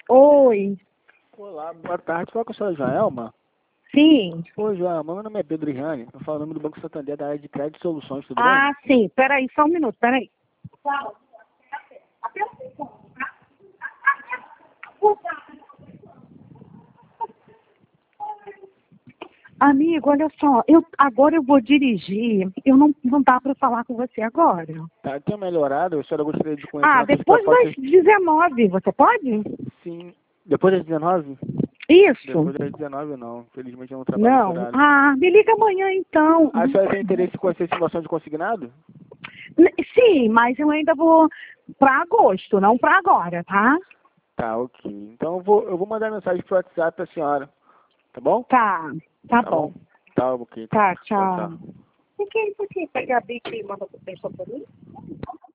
Oi. Olá, boa tarde. Fala com a senhora Joelma. Sim. Oi, Joelma. Meu nome é Pedro Riane. Eu falo o nome do Banco Santander da área de crédito e soluções, tudo bem? Ah, sim. Peraí, só um minuto, peraí. Amigo, olha só, agora eu vou dirigir. Não dá para falar com você agora. Tá, tem melhorado. A senhora gostaria de conhecer Ah, nossas depois propostas? das 19, você pode? Sim. Depois das 19? Isso. Depois das 19 não. Infelizmente eu não trabalho esse Não. horário. Ah, me liga amanhã então. A senhora tem interesse em conhecer simulação de consignado? Sim, mas eu ainda vou para agosto, não para agora, tá? Tá, ok. Então eu vou mandar mensagem pro WhatsApp pra senhora. Tá bom? Tá, tá Tá bom. bom? Tá, ok. Tá, Tchau, tchau. tchau. O que é isso aqui? Pegar a bica e manda pro pessoal por mim?